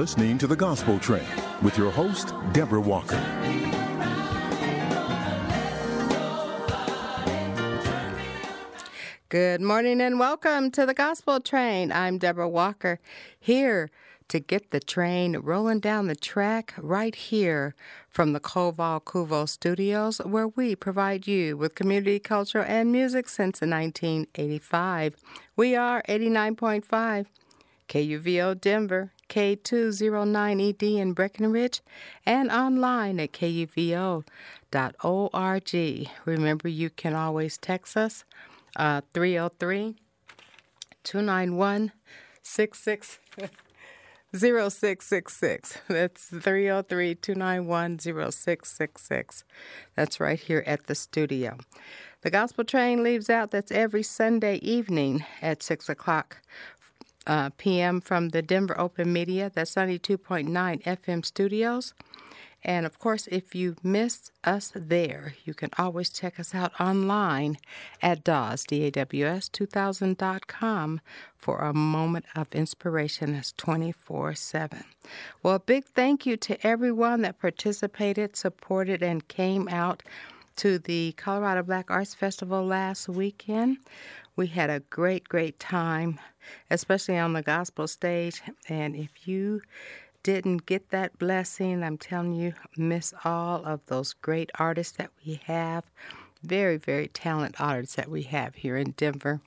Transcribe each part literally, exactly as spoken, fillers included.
listening to The Gospel Train with your host, Deborah Walker. Good morning and welcome to The Gospel Train. I'm Deborah Walker, here to get the train rolling down the track right here from the Koval Kuvo Studios, where we provide you with community, culture, and music since nineteen eighty-five. We are eighty-nine point five K U V O Denver, K two oh nine E D in Breckenridge, and online at K U V O dot org. Remember, you can always text us uh, three oh three, two nine one, six six zero six six six. That's three oh three, two nine one, zero six six six. That's right here at the studio. The Gospel Train leaves out. That's every Sunday evening at six o'clock uh, p m from the Denver Open Media. That's ninety-two point nine F M studios. And, of course, if you missed us there, you can always check us out online at D A W S, D A W S two thousand dot com for a moment of inspiration that's twenty-four seven. Well, a big thank you to everyone that participated, supported, and came out to the Colorado Black Arts Festival last weekend. We had a great, great time, especially on the gospel stage. And if you didn't get that blessing, I'm telling you, miss all of those great artists that we have, very, very talented artists that we have here in Denver.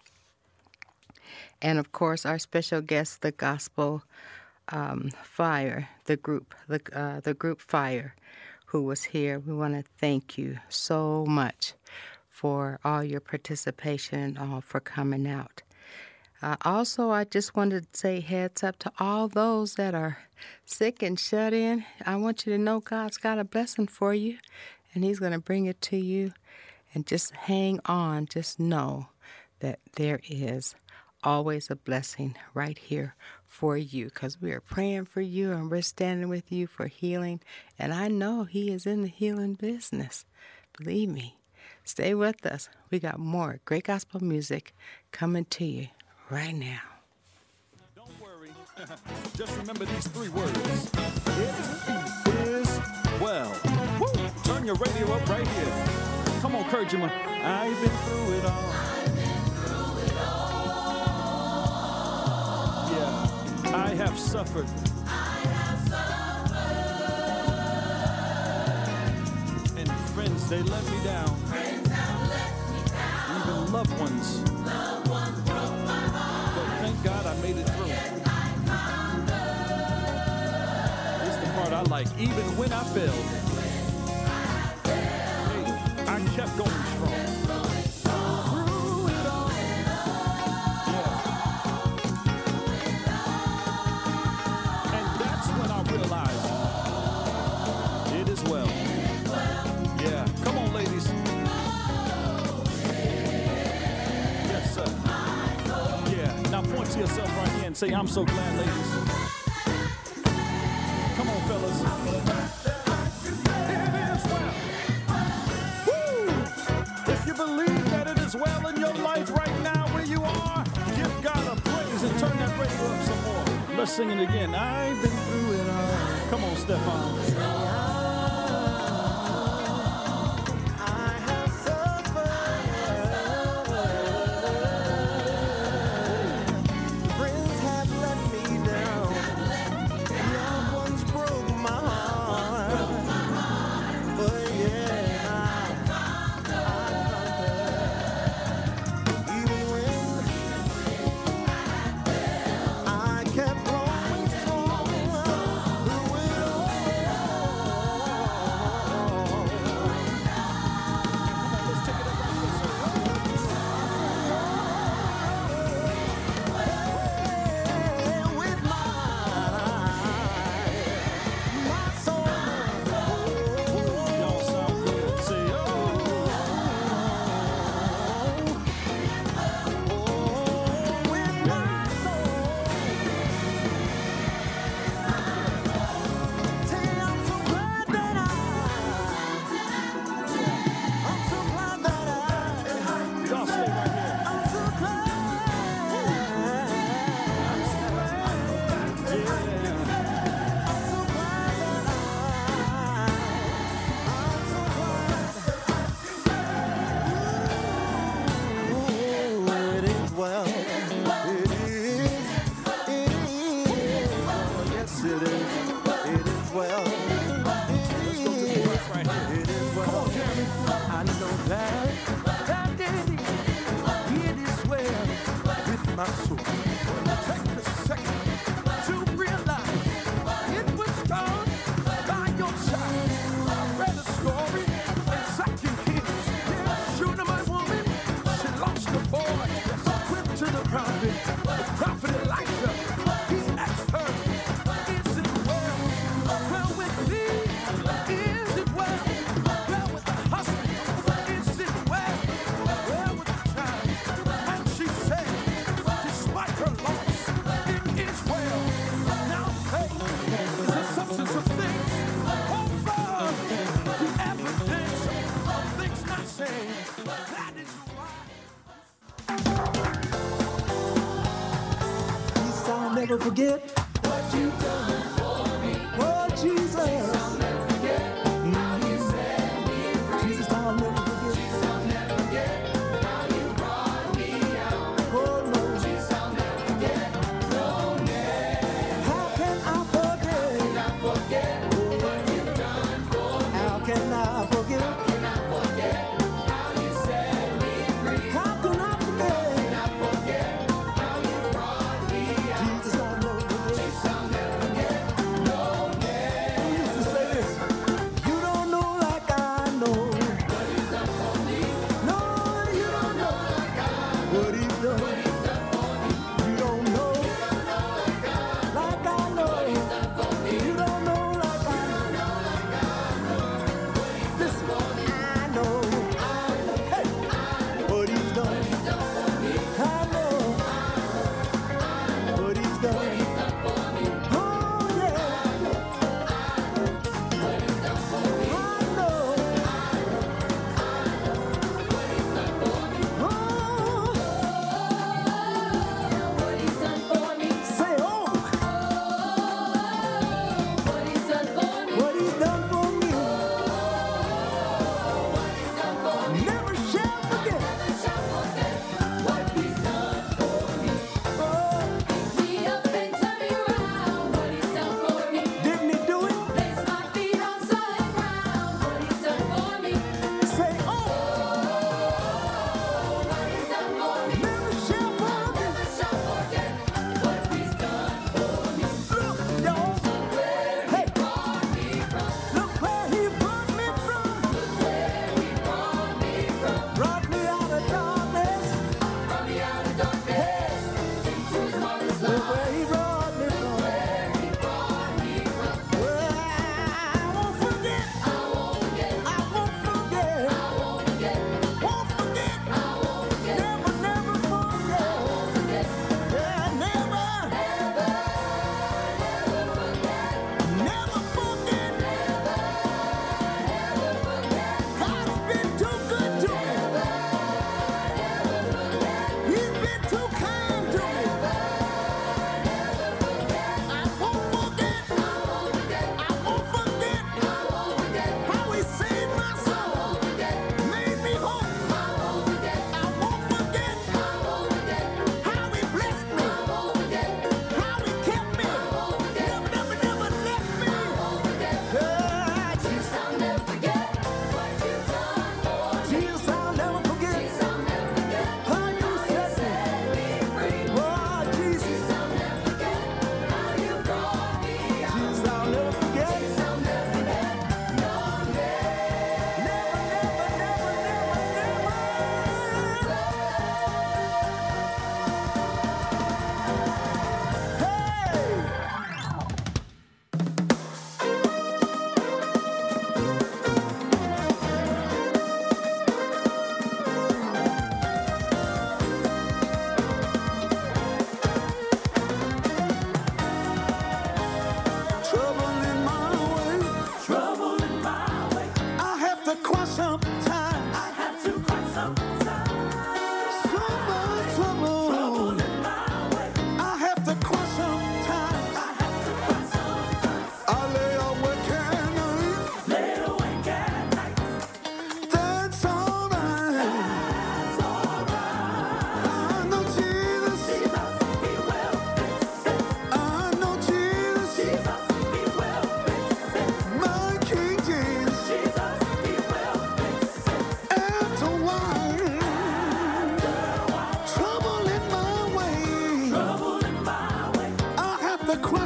And, of course, our special guest, the Gospel um, Fire, the group, the, uh, the group Fire, who was here. We want to thank you so much for all your participation and all for coming out. Uh, also, I just wanted to say heads up to all those that are sick and shut in. I want you to know God's got a blessing for you, and He's going to bring it to you. And just hang on. Just know that there is always a blessing right here for you, because we are praying for you and we're standing with you for healing. And I know He is in the healing business. Believe me. Stay with us. We got more great gospel music coming to you right now. Don't worry. Just remember these three words. It is well. Woo! Turn your radio up right here. Come on, clergyman. I've been through it all. I've been through it all. Yeah. I have suffered. I have suffered. And friends, they let me down. Friends have let me down. Even loved ones. Loved ones broke my heart. But thank God I made it through. Yes, I conquered. It's the part I like. Even when I failed. I kept going strong. Through it all. Yeah. And that's when I realized it is well. Yeah. Come on, ladies. Yes, sir. Yeah. Now point to yourself right here and say, I'm so glad, ladies. Come on, fellas. Believe that it is well in your life right now where you are. Give God a praise and turn that radio up some more. Let's sing it again. I've been through it all. Come on, Stefan. my soul. Take a second to realize it was God by your side. I read a story in Second Kings. Yeah, Shunammite woman, she lost a boy. Went to the prophet, the prophet Elisha. He asked her, is it well? Well with thee? Is it well? Well with the husband? Is it well? Well with the child? And she said, despite her loss, it is well. Now faith is the substance of things hoped for, the evidence of things not seen. That is right. Peace, I'll never forget what you've done for me. Oh, Jesus. I'll never forget how you set me free. Jesus, I'll never forget. Jesus, I'll never forget how you brought me out. Oh, no. Jesus, I'll never forget. No, never. How can I forget? Can I forget what you've done for me? How can I forget? How can I forget how you set me free? How can I forget? Can I forget how you brought me out? Jesus, I'll never forget. Jesus, I'll never forget. No, never.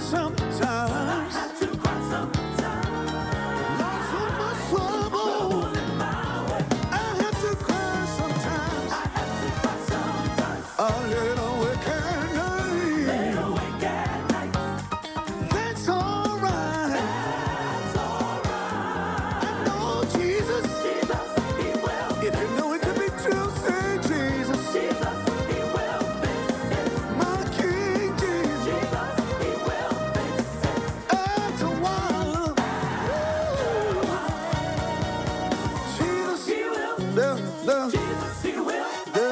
sometimes. I had to cry sometimes. Lost so much trouble. I had to cry sometimes. I had to cry sometimes. A little wicked night. Little wicked night. That's alright. That's alright. I know Jesus. Jesus, He will. If you know it to be true, say Jesus. Jesus, He will fix it. My King Jesus. Jesus, He will fix it. After a while. Jesus, He will. The, the, Jesus, He will. The,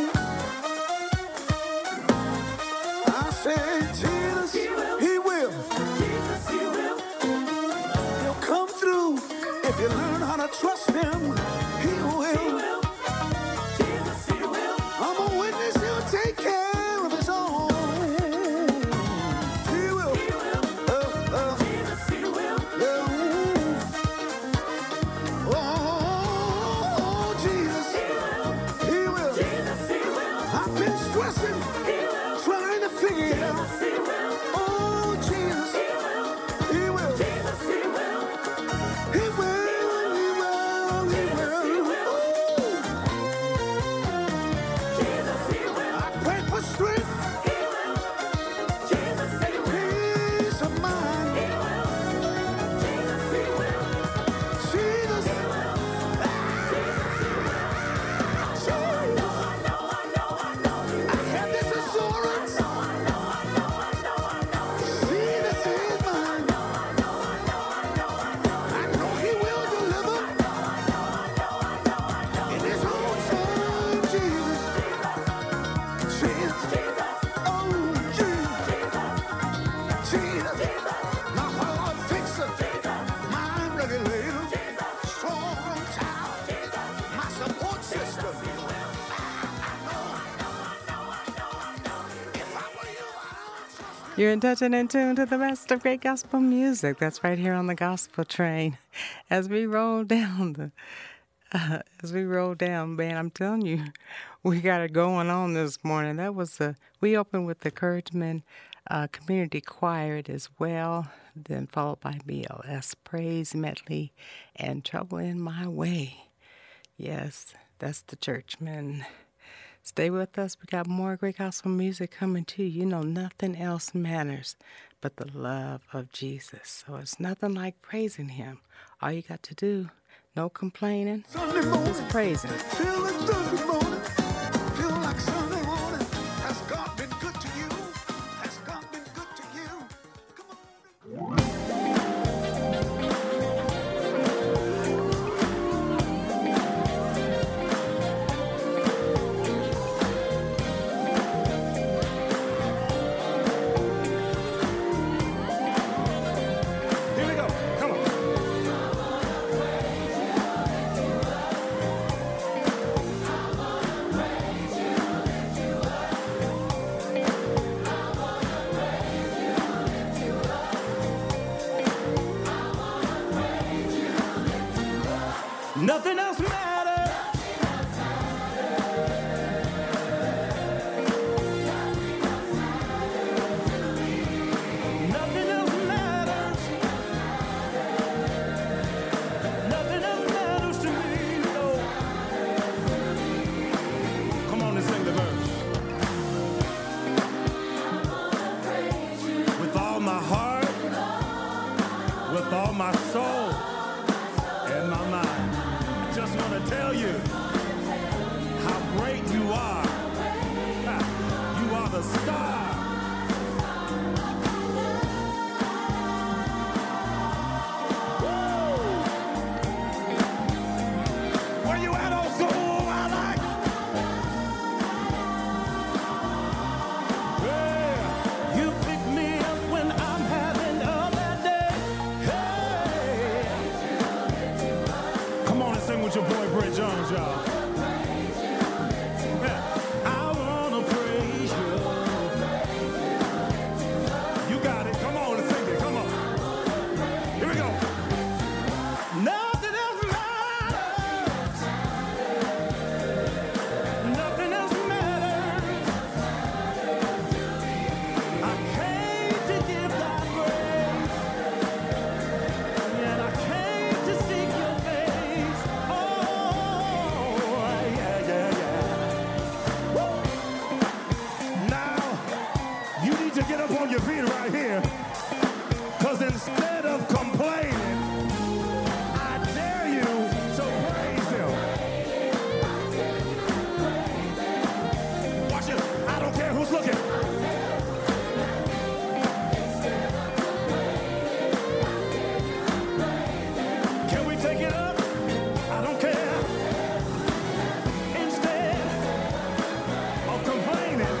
I said Jesus, He will. He will. Jesus, He will. He'll come through if you learn how to trust Him. He will. Jesus, He will. I'm a witness. He'll take care of His own. He will. He will. Uh, uh, Jesus, He will. Uh, oh, Jesus. He will. He will. Jesus, He will. I've been stressing, He will. Trying to figure it out. Jesus, He will. Oh, Jesus. He will. He will. Jesus, He will. He will. He will. He will. Jesus, He will. I pray for strength. He will. Jesus, He will. Peace of mind. He will. Jesus, He will. Jesus. He will. I know, I know, I know, I know. I have this assurance. I know, I know, I know, I know. Jesus is mine. I know He will deliver. In His own time, Jesus. Jesus. Oh, Jesus. Jesus. My heart fixer. Mind regulator. Strong tower. My support system. You're in touch and in tune to the best of great gospel music. That's right here on the Gospel Train. As we roll down the, uh, as we roll down, man, I'm telling you, we got it going on this morning. That was a. We opened with the Encouragement uh, Community Choir as well, then followed by B L S Praise Medley and Trouble in My Way. Yes, that's the Churchmen. Stay with us. We got more great gospel music coming to you. You know, nothing else matters but the love of Jesus. So it's nothing like praising Him. All you got to do, no complaining, Sunday morning. just praising. Feel like Sunday morning. Feel like Sunday morning. Has God been good to you? Has God been good to you? Come on. Here we go. Come on. on your feet right here. Because instead of complaining, I dare you to praise him. Watch it. I don't care who's looking. Can we take it up? I don't care. Instead of complaining,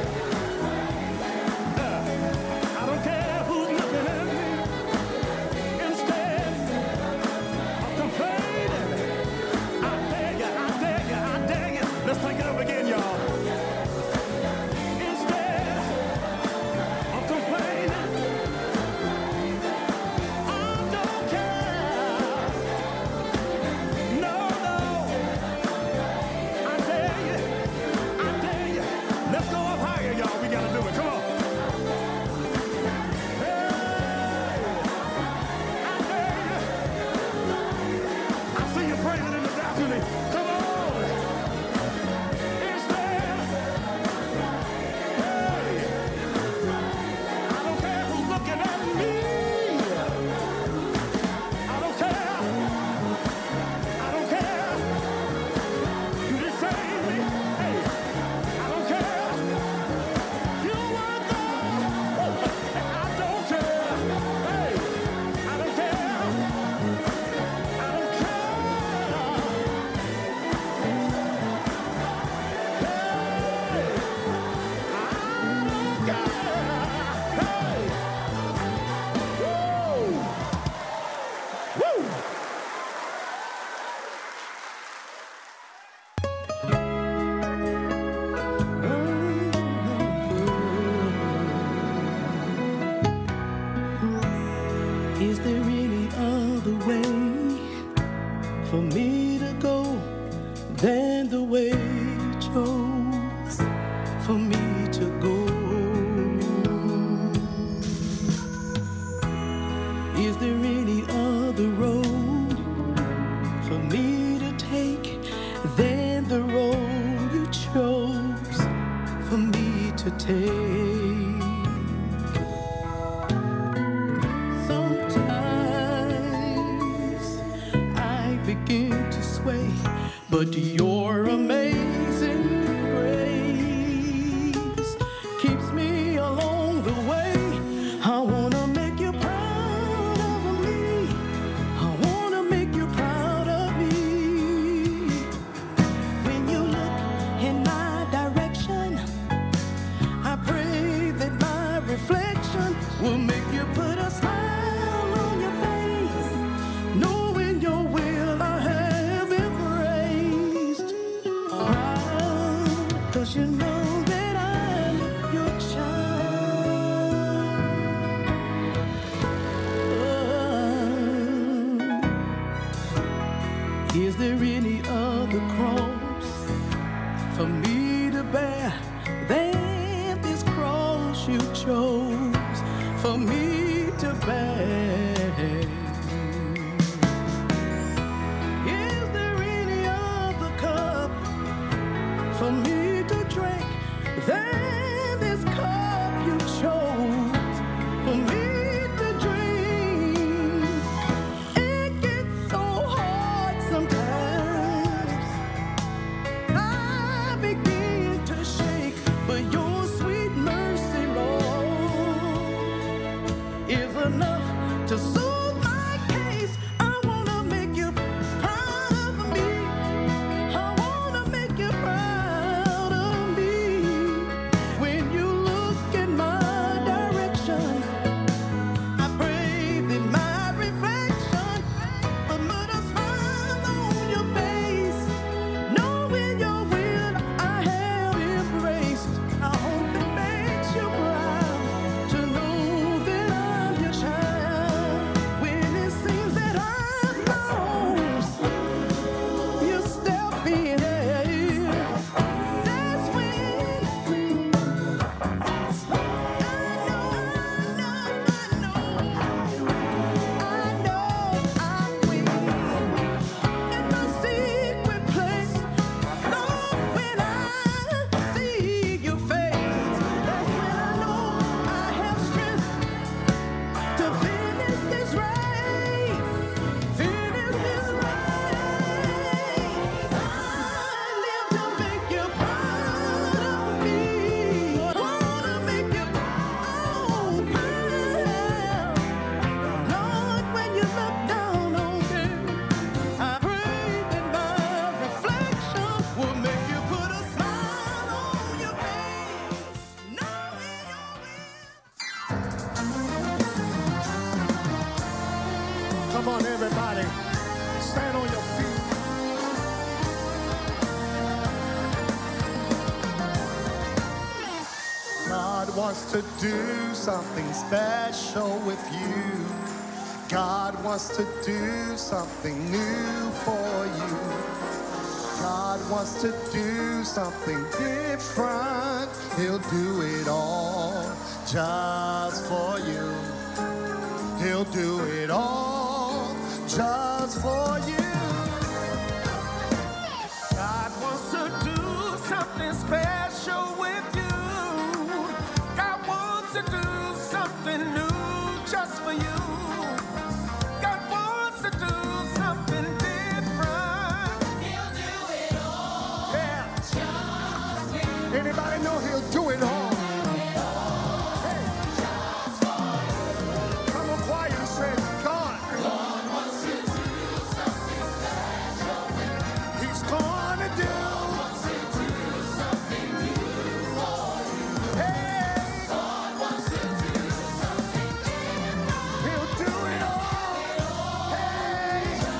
uh, I don't care who's looking at me. Instead of complaining, I dare you, I dare you, I dare you. Let's take it up again, y'all. Instead of complaining, I don't care. No, no. I dare you, I dare you. Let's go up higher, y'all. We gotta do it. Come on. Hey, I dare you. I see you praising in the balcony. Come on. Instead, hey, I don't care who's looking at me. I don't care. I don't care. You didn't save me. Hey, I don't care. You were there. I don't care. Hey, I don't care. I don't care. Is there any other way for me to go than the way you chose for me to go? Is there any other road for me to take than the road you chose for me to take? Sometimes I begin to sway, but your amazing grace keeps me along the way. I wanna make you proud of me. I wanna make you proud of me. When you look in my direction, I pray that my reflection will make you put a smile on your face, knowing your will I have embraced. Proud, 'cause you know that I'm your child. Oh. Is there any other cross for me to bear than this cross you chose for me to bear? Is there any other cup for me to drink than this cup you chose for me to drink? It gets so hard sometimes. I begin to shake, but your sweet mercy, Lord, God wants to do something special with you. God wants to do something new for you. God wants to do something different. He'll do it all just for you. He'll do it all just for you. God wants to do something special with you. God wants to do something new just for you. God wants to do something different. He'll do it all. Yeah. Just for you. Anybody know he'll do it all? Hey. Just for you. Come on, choir, and say, God. God wants to do something special with you. He's gonna do. Wants to do something new for you. Hey. God wants to do something different. He'll do it all. Hey.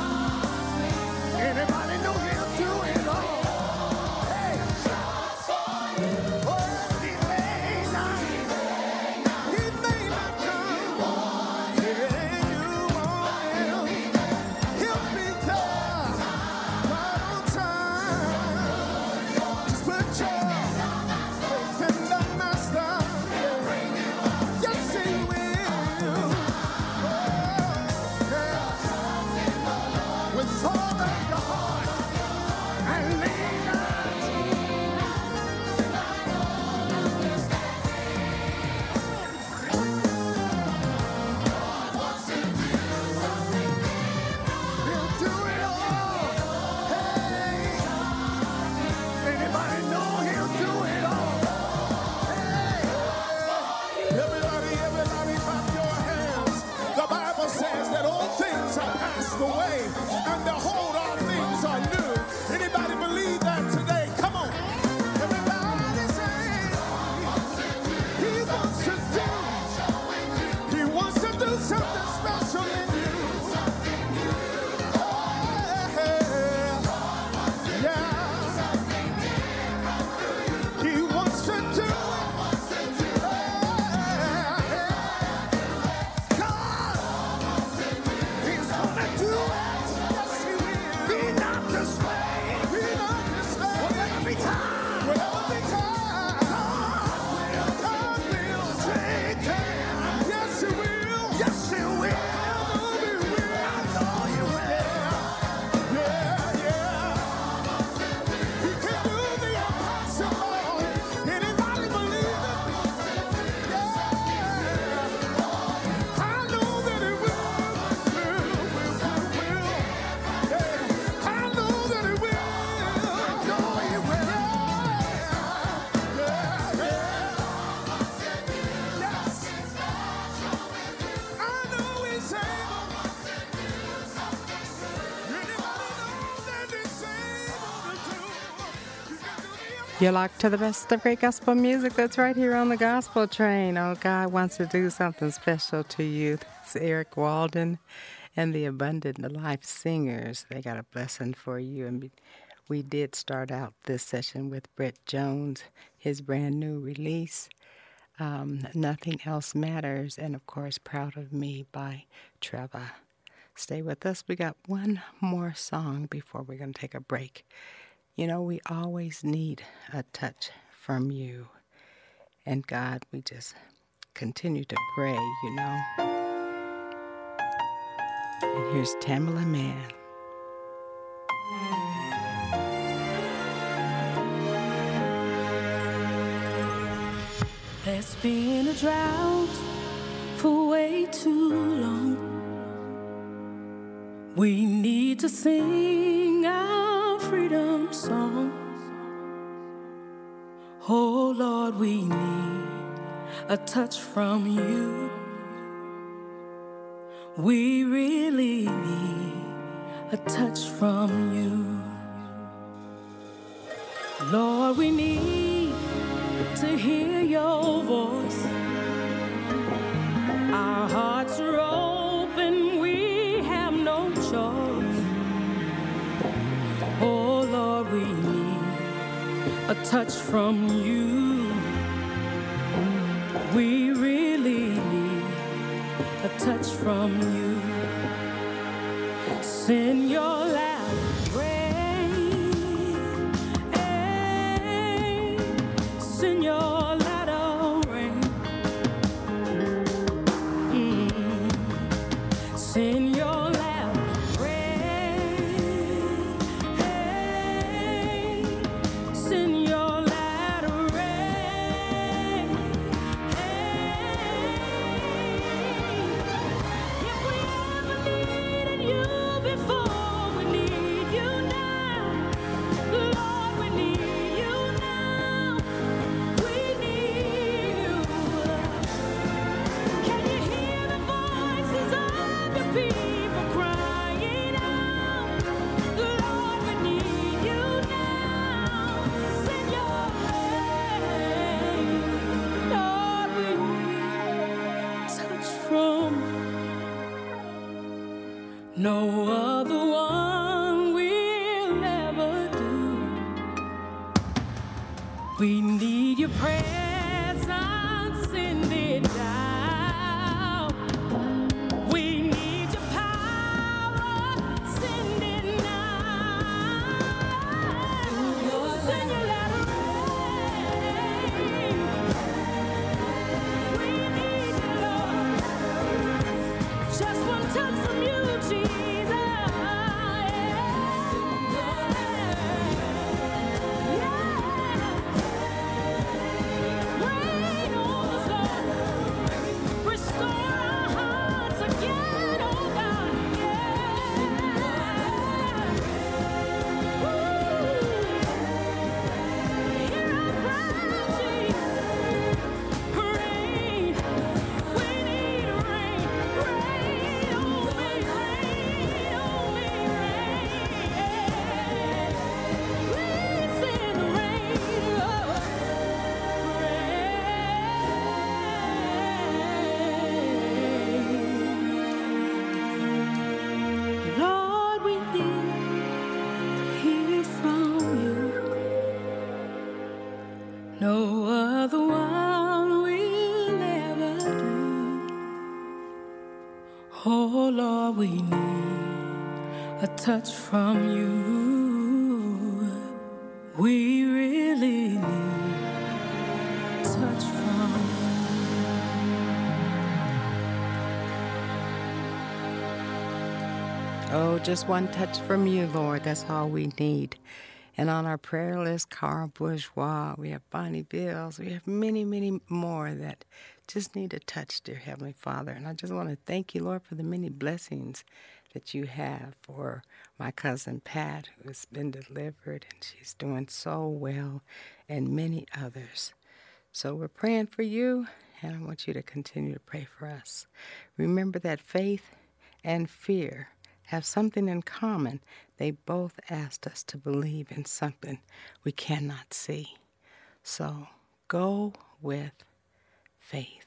Anybody know he'll do it all? Hey. Oh, he may not. He may not come. Yeah, you want him. He'll be there right on time. Just put your faith in the Master. Yes, he will. Oh, yeah. With all of your heart and lean not. He'll do it all. Hey. Anybody know he'll do it all? Hey. Everybody, everybody clap your hands. The Bible says that all things have passed away, and behold, all things are new. Anybody believe that today? Come on. Everybody say, he wants to do. He wants to do something special in you. Yeah. He wants to do it. God, he's gonna do it. Yes, he will. Be not dismayed. Be not dismayed. Whatever be time. Whatever be time. God will take care. Yes, he will. Yes, he will. I know he will. I know he will. Yeah, yeah. He can do the impossible. Anybody believe it? Yeah. I know that he will. Will, will, will, will. Yeah. I know that he will. I know he will. Yeah, yeah. Yes. I know he's able. Anybody know that he's able to do? You can do the You're locked to the best of great gospel music that's right here on the Gospel Train. Oh, God wants to do something special to you. That's Eric Walden and the Abundant Life Singers. They got a blessing for you. And we- we did start out this session with Brett Jones, his brand new release, um, Nothing Else Matters, and of course, Proud of Me by Trevor. Stay with us. We got one more song before we're going to take a break. You know, we always need a touch from you. And God, we just continue to pray, you know. And here's Tamala Mann. There's been a drought for way too long. We need to sing our freedom song. Oh Lord, we need a touch from you. We really need a touch from you. Lord, we need to hear your voice. Our hearts are open, we have no choice. Oh Lord, we need a touch from you. touch from you. Send your loud rain, hey, send your loud rain, mm. Send your loud rain, hey, send your loud rain, hey. If we ever needed you before, we need you now. Lord, we need you now. We need you. Can you hear the voices of the people crying out? Lord, we need you now. Send your rain. Lord, we need touch from no other one will ever do. We need your presence, send it down. We need your power, send it now. Send your letter rain. We need you, Lord. Just one touch from you, Jesus. Rain on us, Lord. Restore our hearts again, oh God. Yeah. Woo. Hear our cry, Jesus. Rain. We need rain. Rain on me, rain on me, rain. Please send rain, oh, rain. Lord, we need to hear from you. No other one will ever do. Oh Lord, we need a touch from you. We really need touch from you. Oh, just one touch from you, Lord. That's all we need. And on our prayer list, Carl Bourgeois, we have Bonnie Bills, we have many, many more that just need a touch, dear Heavenly Father. And I just want to thank you, Lord, for the many blessings that you have for my cousin Pat, who has been delivered, and she's doing so well, and many others. So we're praying for you, and I want you to continue to pray for us. Remember that faith and fear have something in common. They both asked us to believe in something we cannot see. So go with faith.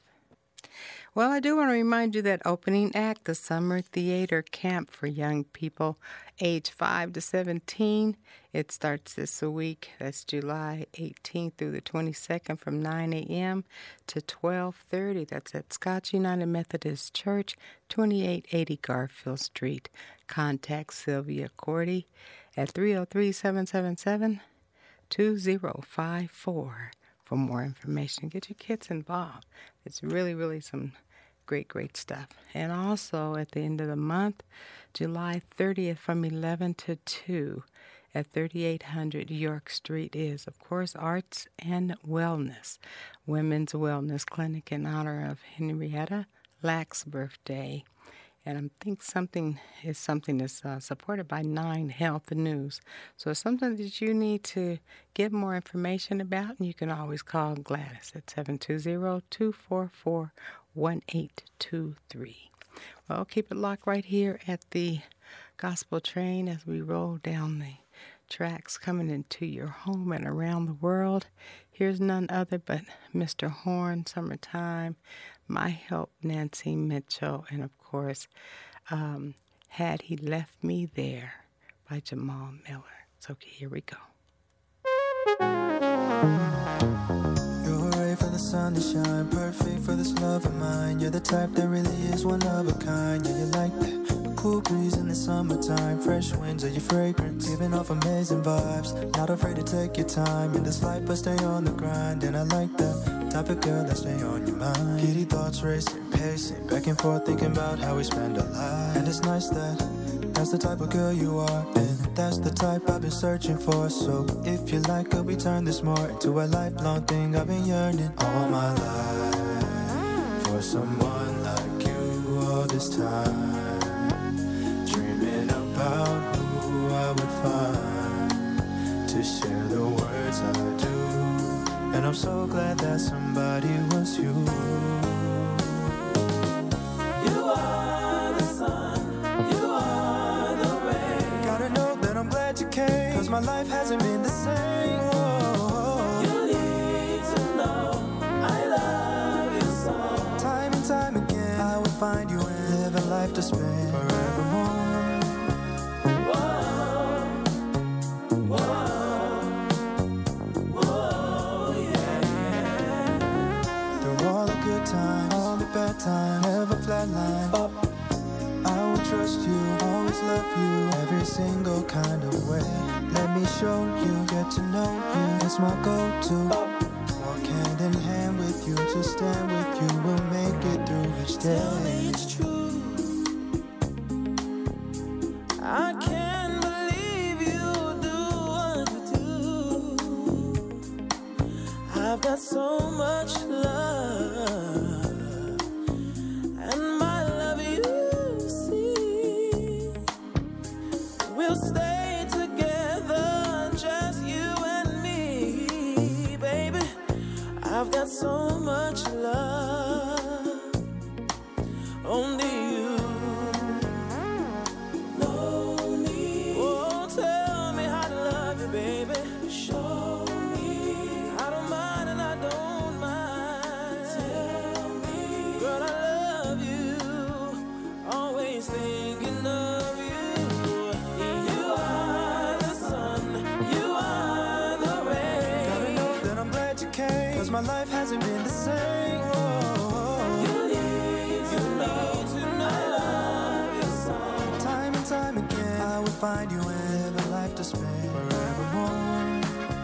Well, I do want to remind you that opening act, the Summer Theater Camp for young people age five to seventeen, it starts this week. That's July eighteenth through the twenty-second from nine a.m. to twelve thirty. That's at Scotch United Methodist Church, twenty-eight eighty Garfield Street. Contact Sylvia Cordy at three oh three, seven seven seven, two oh five four for more information. Get your kids involved. It's really, really some great, great stuff. And also at the end of the month, July thirtieth from eleven to two at thirty-eight hundred York Street is, of course, Arts and Wellness, Women's Wellness Clinic in honor of Henrietta Lack's birthday. And I think something is something that's uh, supported by Nine Health News. So it's something that you need to get more information about, and you can always call Gladys at seven two zero, two four four, one eight two three. Well, keep it locked right here at the Gospel Train as we roll down the tracks coming into your home and around the world. Here's none other but Mister Horn, Summertime, My Help, Nancy Mitchell, and of course, um, Had He Left Me There by Jamal Miller. So here we go. You're ready for the sun to shine, perfect for this love of mine. You're the type that really is one of a kind. Yeah, you like that. The cool breeze in the summertime, fresh winds of your fragrance, giving off amazing vibes. Not afraid to take your time in this life, but stay on the grind. And I like that type of girl that stay on your mind. Giddy thoughts racing, pacing, back and forth thinking about how we spend our lives. And it's nice that that's the type of girl you are, and that's the type I've been searching for. So if you like, could we turn this more into a lifelong thing? I've been yearning all my life for someone like you all this time, dreaming about who I would find to share the words I do. And I'm so glad that somebody was you. You are the sun, you are the rain. Gotta know that I'm glad you came, cause my life hasn't been the same. Whoa. You need to know I love you so. Time and time again I would find you and live a life to spend forevermore. Whoa, whoa. Time, all the bad time, never flatline. Up, I will trust you, always love you, every single kind of way. Let me show you, get to know you, it's my go-to. Walk hand in hand with you, just stand with you, we'll make it through each day. Tell me it's true, I can't believe you do what you do. I've got so much love. Stay together, just you and me, baby. I've got so much love, only you know me. Oh, tell me how to love you, baby. Show me. I don't mind and I don't mind. Tell me, girl, I love you. Always thinking of you. Cause my life hasn't been the same. Whoa. You need to know, to know I love you so. Time and time again I will find you and live a life to spend forevermore.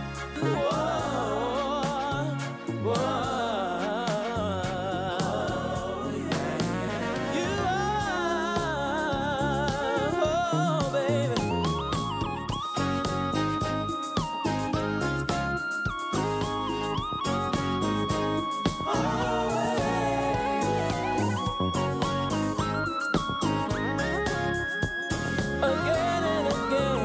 Whoa, whoa. Again and again.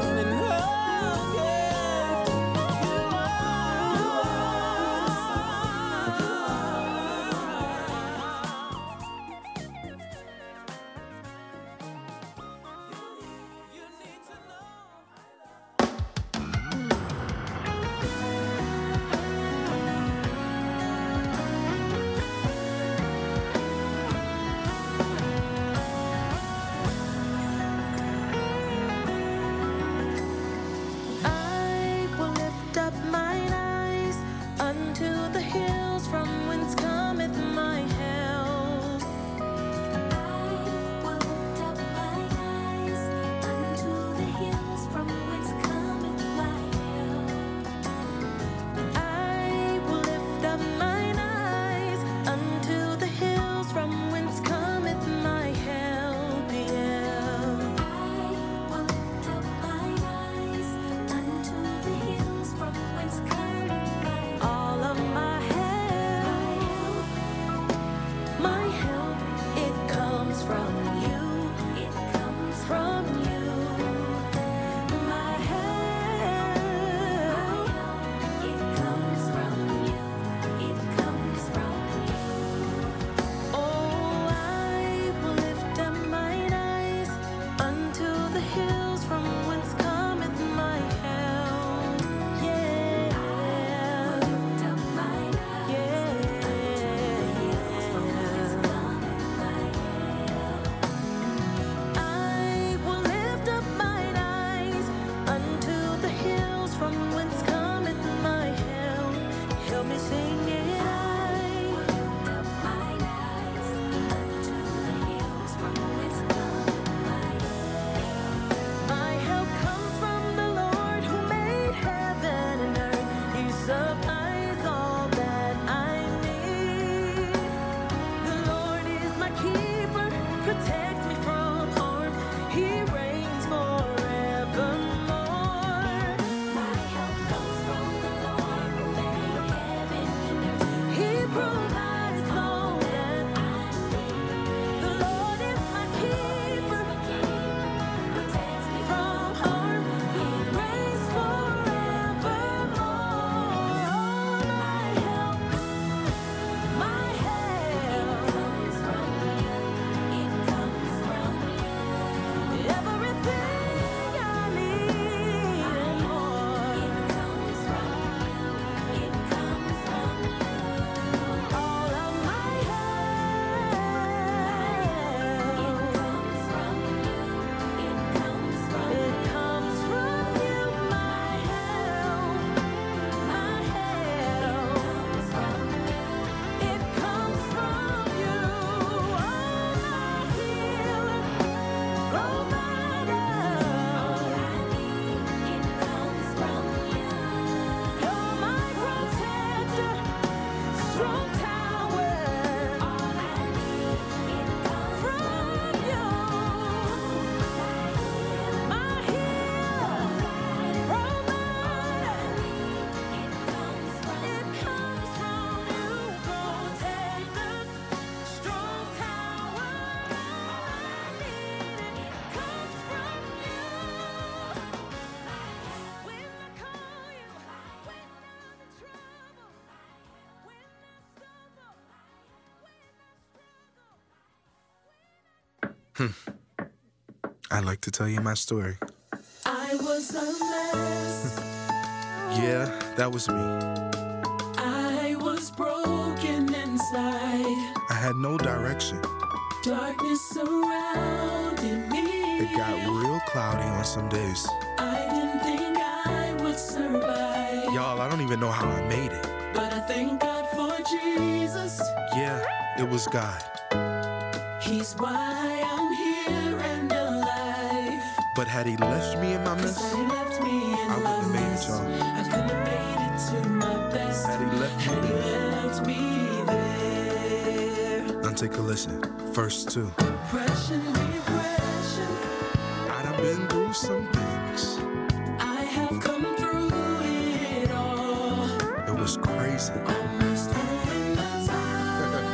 I'd like to tell you my story. I was a mess. Yeah, that was me. I was broken inside. I had no direction. Darkness surrounded me. It got real cloudy on some days. I didn't think I would survive. Y'all, I don't even know how I made it. But I thank God for Jesus. Yeah, it was God. He's why I'm here and alive. But had he left me in my mess, Cause he left me in I wouldn't my have made it, mess. y'all. I couldn't have made it to my best. Had he left me Had he there. left me there. Now take a listen. Verse two. Depression, depression. I done been through some things. I have come through it all. It was crazy. Almost throwing the towel.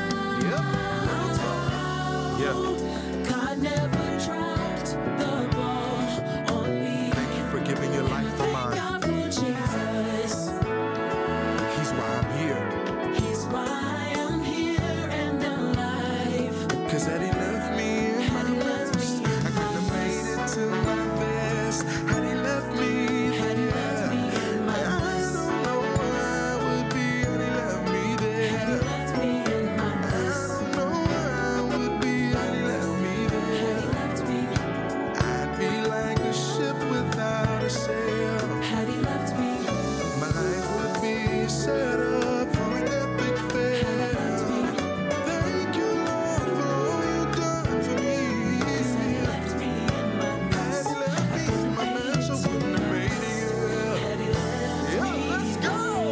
Yeah. God never dropped the ball on me. Thank you for giving your life for Thank mine. God for Jesus. He's why I'm here. He's why I'm here and alive. Cause had he left me in my Had he left me mess, in I couldn't have made it to my best. Had he left me Had he left me there, in my I mess. don't know where I would be. Had he left me Had he there, left me in my I mess. don't know where I would be. Had he left me Had he there, left me. I'd be like a ship without a sail. Had he left me. My life would be set up for an epic fail. Thank you, Lord, for all you've done for me. Had he left me in my mess. Had he left me in my mess, I wouldn't have made it. Had he left Yeah, me. let's go.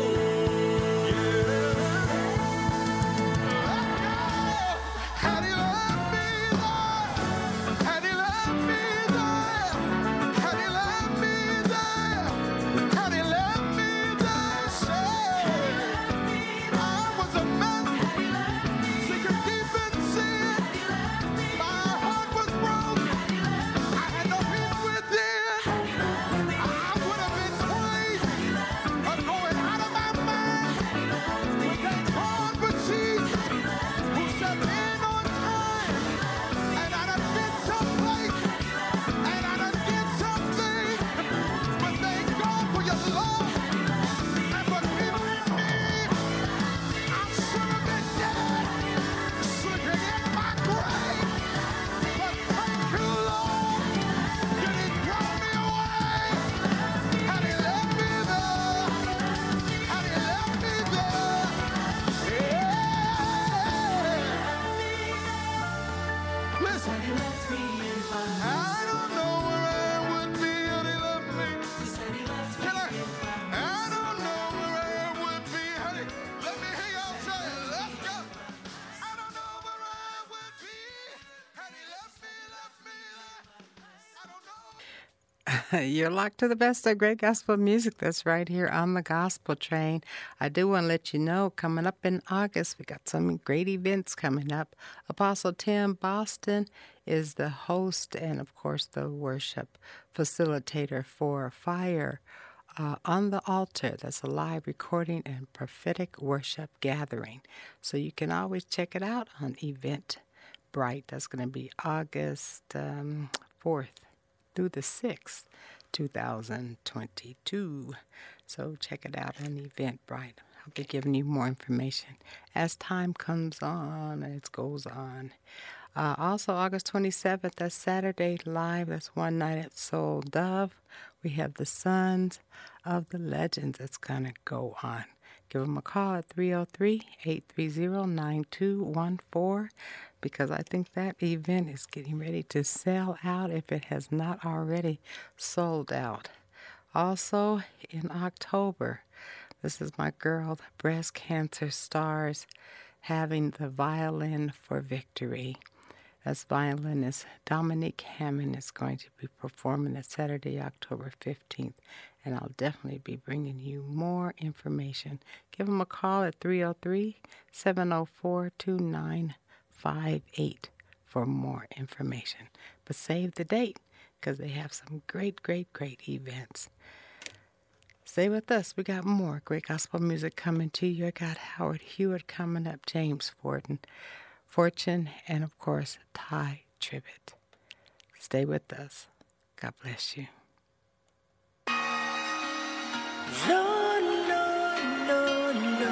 Had he left me there, had he left me there, had he left me there, had he left me there, say, I was a mess, sinking deep in sin, my heart was broke, I had no peace within, I would have been crazy, or going out of my mind, but thank God for Jesus, who stepped in on time, and I done been someplace, and I done did something, but thank God for your love, and for keeping me. I should have been dead, sleeping in my grave, but thank you, Lord, you didn't throw me away. Had he left me there, had he left me there, yeah. Listen, Had he left me in my I mess. don't know where I would be had he left me. Said he left me Can I? in my I don't know where I would be had he. Let me hear y'all say it. Let's go. I don't know where I would be had he left me, left me. I don't know. You're locked to the best of great gospel music that's right here on the Gospel Train. I do want to let you know, coming up in August, we got some great events coming up. Apostle Tim Boston is the host and, of course, the worship facilitator for Fire uh, on the Altar. That's a live recording and prophetic worship gathering. So you can always check it out on Eventbrite. That's going to be August um, fourth through the sixth, two thousand twenty-two. So check it out on Eventbrite. I'll be giving you more information as time comes on and it goes on. Uh, also, August twenty-seventh, that's Saturday Live. That's one night at Soul Dove. We have the Sons of the Legends that's going to go on. Give them a call at three oh three, eight three zero, nine two one four because I think that event is getting ready to sell out if it has not already sold out. Also, in October, this is my girl, the Breast Cancer Stars, having the Violin for Victory. That's violinist Dominique Hammond is going to be performing that Saturday, October fifteenth, and I'll definitely be bringing you more information. Give them a call at three oh three, seven oh four, two nine five eight for more information. But save the date because they have some great, great, great events. Stay with us. We got more great gospel music coming to you. I got Howard Hewitt coming up, James Forden, Fortune, and of course, Ty Tribbett. Stay with us. God bless you. No, no, no, no.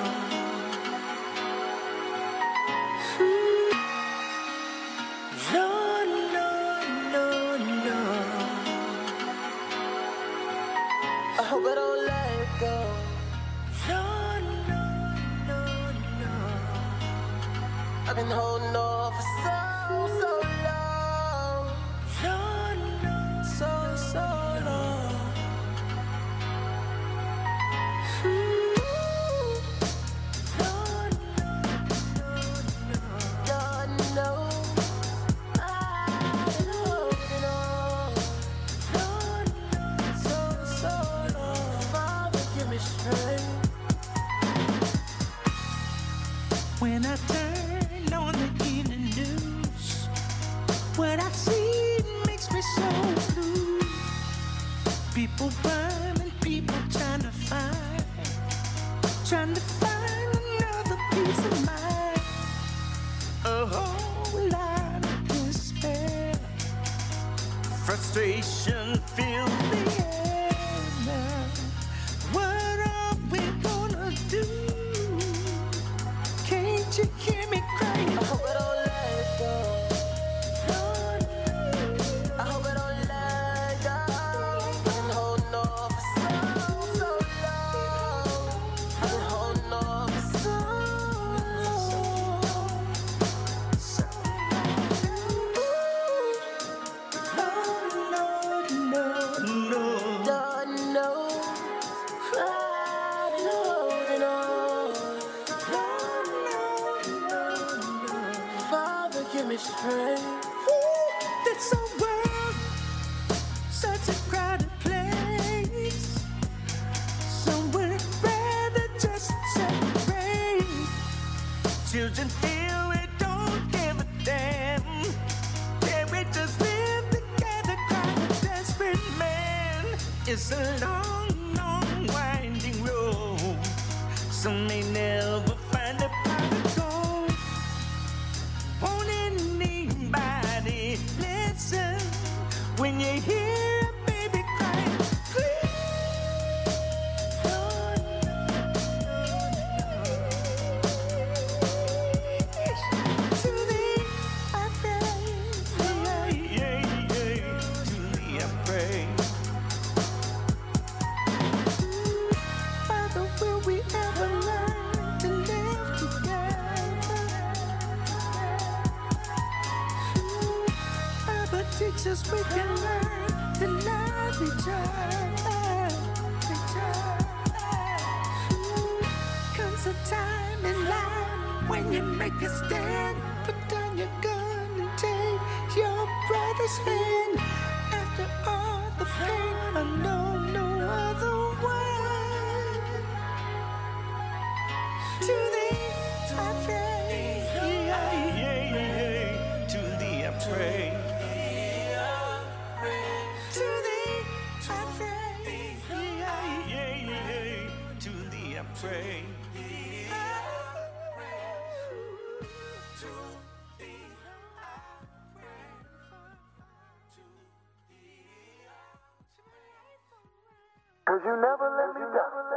Hmm. No, no, no, no. I hope I don't let it go. No, no, no, no. I've been holding on for so, so long. No, no, So, so long. God knows I've been holding on. So, so long. Father, give me strength. When I turn on the evening news, what I see makes me so blue. People burning, people trying to find, trying to find another piece of mind. A whole lot of despair, frustration fills the air now. What are we gonna do? Can't you hear me crying? I hope I don't let it go. I hope I don't let it go. I've been holding on for so, so long. I've been holding on for so long. God knows I've been holding on. Father, give me strength. This a world, such a crowded place. Some would rather just separate. Children feel we don't give a damn. Can we just live together, kind of desperate man? It's a long, long, winding road. Some may never find a path to go. Won't anybody listen when you hear a baby crying? Please, to thee I pray. Yeah, yeah, yeah. To thee I pray. Father, will we ever learn to live together? Father, teach us we can learn to love each other. Each other. Comes a time in life when you make a stand. Put down your gun and take your brother's hand. After all the pain, I know no other way. To thee I pray. Yeah, yeah, yeah. To thee I pray. To thee I pray. Yeah, yeah, yeah. To thee I pray. Cause you never let me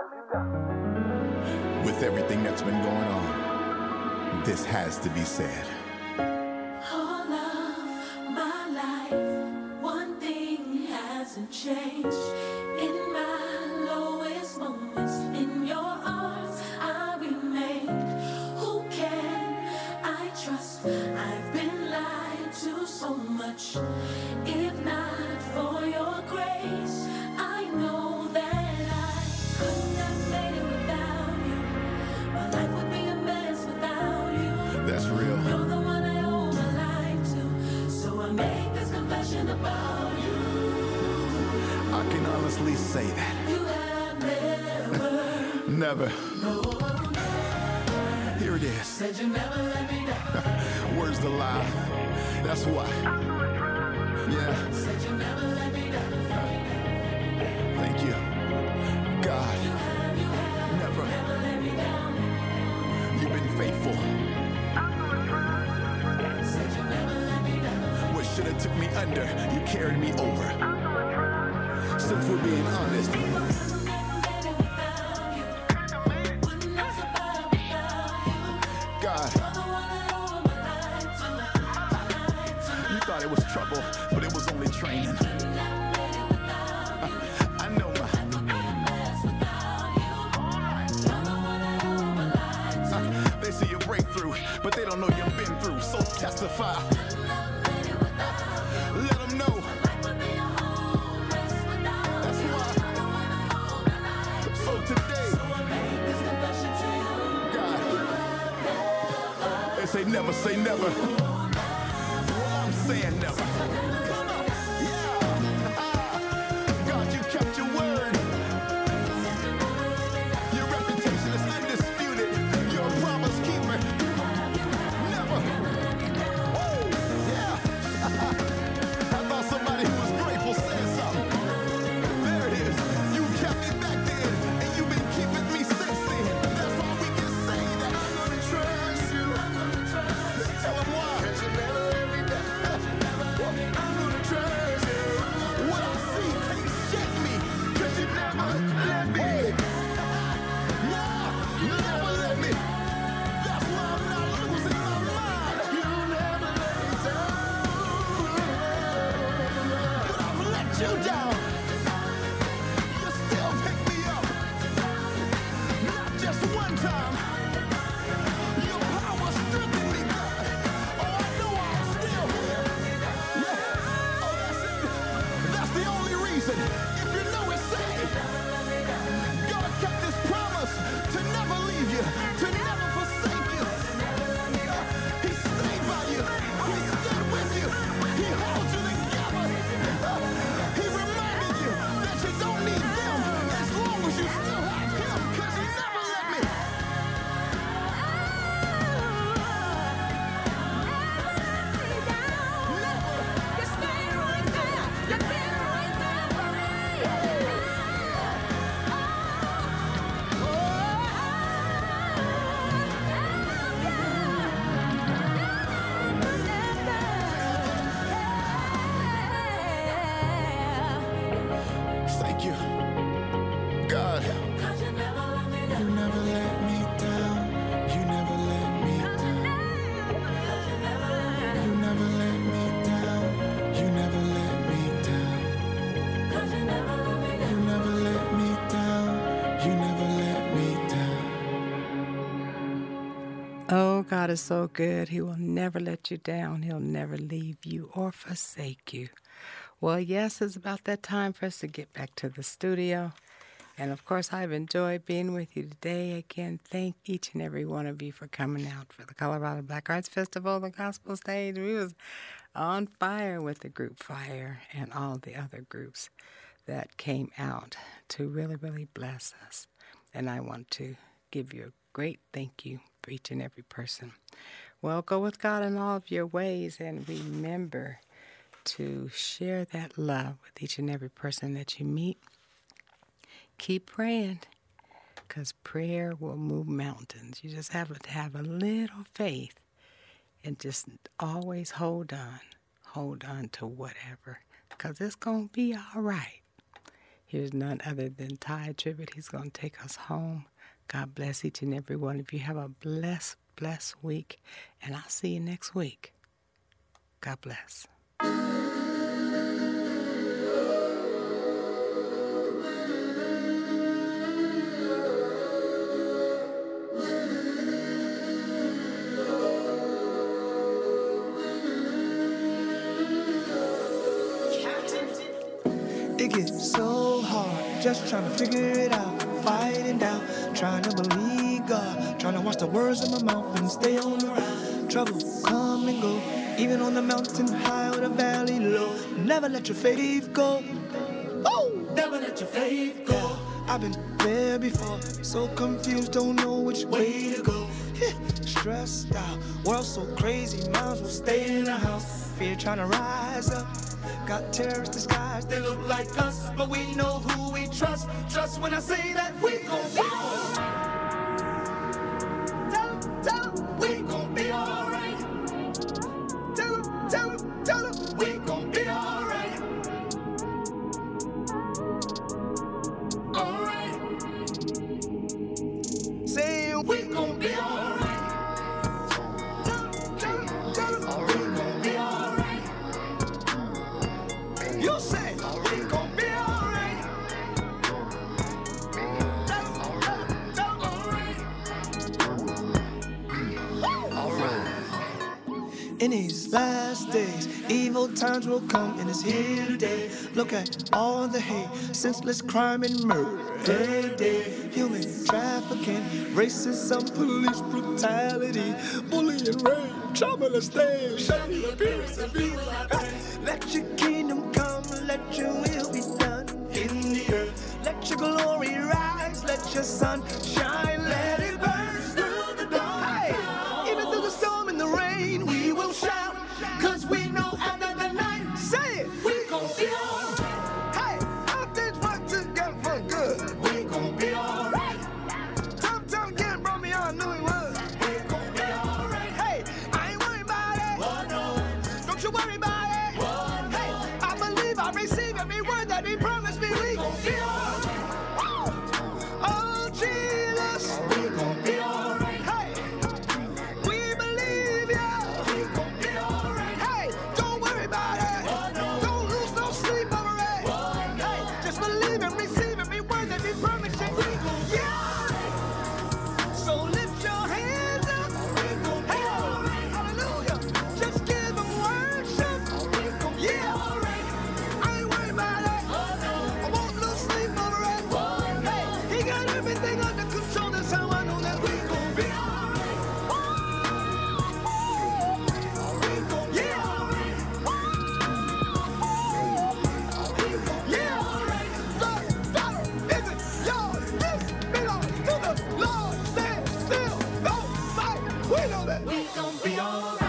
down. With everything that's been going on, this has to be said. All of my life, one thing hasn't changed. In my lowest moments, in your arms I remain. Who can I trust? I've been lied to so much. If not for your grace, I know that I couldn't have made it without you. My life would be a mess without you. That's real. You're the one I owe my life to, so I make this confession about you. I can honestly say that. You have never, Never. no, Here it is. said you never let me down. Where's the lie? That's why. Yeah. Said you never let me down. Thank you. God. Never. Let me down. You've been faithful. Said you never let me down. What should have took me under, you carried me over. Since we're being honest, God, you thought it was trouble, but it was only training. I know my. They see your breakthrough, but they don't know you've been through. So testify. Let them know. That's why. So today, God, they say never say never. Well, I'm saying never. Yeah. God, you kept your word. Your reputation is undisputed. You're a promise keeper. Never. Woo! Yeah. I thought somebody who was grateful said something. There it is. You kept me back then, and you've been keeping me since then. That's why we can say that I'm gonna trust you. Tell them why. Cause you never let me down. I'm gonna trust you. What I see can't shake me. Cause you never let me. Yeah, you never let me. That's why I'm not losing my mind. You never let me down. But I've let you down. You still pick me up. Not just one time. Your power strengthened me, God. Oh, I know I'm still here. Yeah. Oh, that's it. That's the only reason. If you know it, say it. God kept his promise to never leave you, to never forsake you. He stayed by you. He stood with you. He held you together. He reminded you that you don't need them as long as you still have him, because he never let me. Thank you, God. You never let me down. You never let me down. You never let me down. You never let me down. You never let me down. You never let me down. Oh, God is so good. He will never let you down. He'll never leave you or forsake you. Well, yes, it's about that time for us to get back to the studio. And, of course, I've enjoyed being with you today. Again, thank each and every one of you for coming out for the Colorado Black Arts Festival, the gospel stage. We was on fire with the group Fire and all the other groups that came out to really, really bless us. And I want to give you a great thank you for each and every person. Well, go with God in all of your ways, and remember to share that love with each and every person that you meet. Keep praying, because prayer will move mountains. You just have to have a little faith and just always hold on. Hold on to whatever, because it's going to be all right. Here's none other than Ty Tribbett. He's going to take us home. God bless each and every one of you. Have a blessed, blessed week, and I'll see you next week. God bless. It gets so hard, just trying to figure it out, fighting down, trying to believe God, trying to watch the words in my mouth and stay on the ride. Trouble come and go, even on the mountain high or the valley low. Never let your faith go. Oh, never let your faith go. I've been there before, so confused, don't know which way to go. Stressed out, world so crazy, might as well stay in the house. Fear trying to rise up. Got terrorists disguised, they look like us, but we know who we trust. Trust when I say that we gon' be alright. Tell 'em, tell 'em, we gon' be alright. Tell 'em, tell 'em, tell 'em, we gon' In these last days, evil times will come and it's here today. Look at all the hate, senseless crime and murder. Hey, day, human trafficking, racism, police brutality, bullying, rape, child molestation, shady appearance of evil. Let your kingdom come, let your will be done in the earth. Let your glory rise, let your sun shine, let it burn through the dawn. Hey, even through the storm and the rain, we will shout, cause we know after the night, say it, we gon' be alright. Hey, all things work together for good. We gon' be alright. Tough time getting brought me on, knew it was. We gon' be alright. Hey, I ain't worried about it. Oh, no. Don't you worry about it. Oh, no. Hey, I believe I receive every word that he promised me. We gon' be alright. Oh, Jesus. We gon' be alright. Hey, we believe ya. We gon' be alright. Hey, don't worry about it. Oh, no. Don't lose no sleep over it. Oh, no. Hey, just believe and receive every word that he promised you. We gon' be alright. So lift your hands up. We gon' be alright. Hallelujah. Just give him worship. We gon' be alright. I ain't worried about it. Oh, no. I won't lose sleep over it. Oh, hey, he got everything under control. That's how I know that we gon' be alright. We gon' be alright. Yeah, alright. The battle isn't yours. This belongs to the Lord. Stand still, don't fight. We know that we gon' be alright.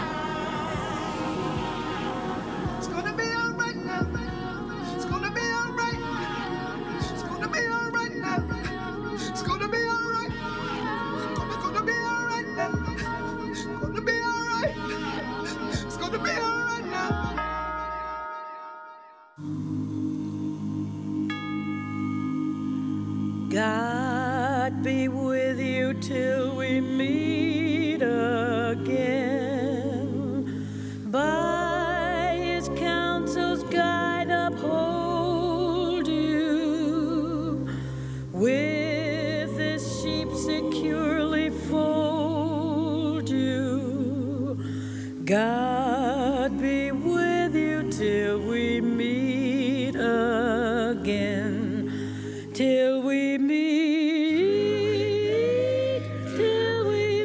It's gonna be alright now. It's gonna be alright. It's gonna be alright now. It's gonna be alright. It's gonna be alright now. It's gonna be alright. It's gonna be alright now. God be with you till we meet again. By his counsel's guide uphold you. With his sheep securely fold you. God be with you till we meet again. Till we meet, till we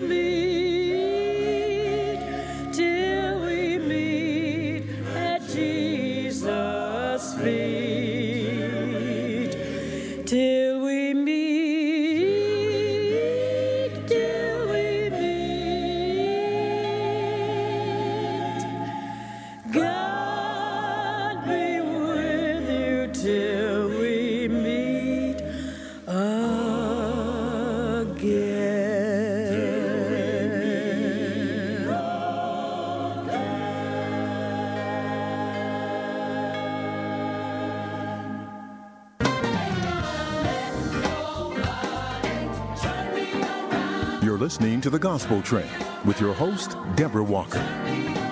meet, till we meet at Jesus' feet. Till we meet, till we meet. God be with you till we meet You're listening to The Gospel Train with your host, Deborah Walker.